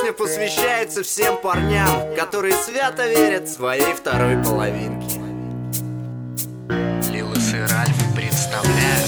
песня посвящается всем парням, которые свято верят своей второй половинке. Лилус и Ральф представляют.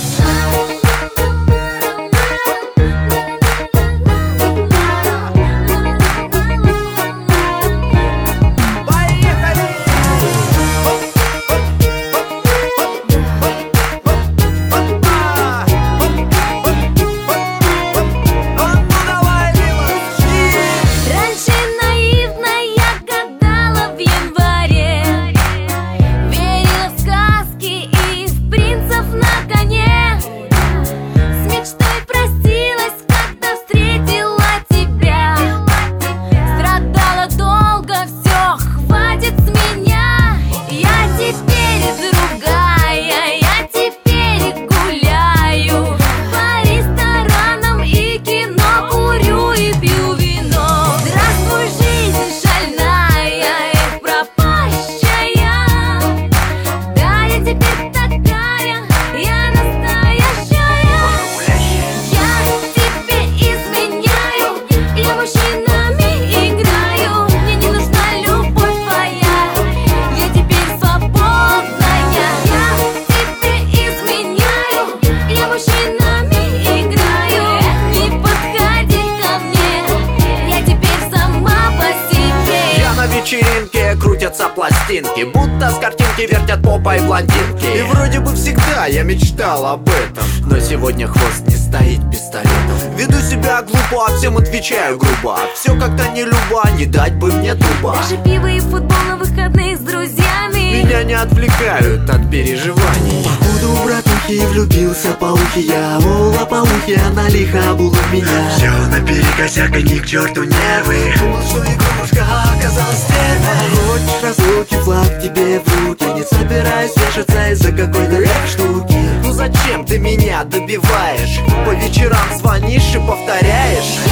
Вечеринки крутятся пластинки, будто с картинки вертят попой блондинки. И вроде бы всегда я мечтал об этом, но сегодня хвост не стоит пистолетом. Веду себя глупо, а всем отвечаю грубо. Все как-то не любо, не дать бы мне труба. Даже пиво и футбол на выходные с друзьями меня не отвлекают от переживаний. Походу у братухи влюбился по ухе я. О, лопоухи, она лихо обула меня. Все наперекосяк, и ни к черту нервы. Думал, что игрушка оказалась стервой. Хочешь разлуки, флаг тебе в руки. Не собираюсь вешаться из-за какой-то штуки. Ну зачем ты меня добиваешь? По вечерам звонишь и повторяешь.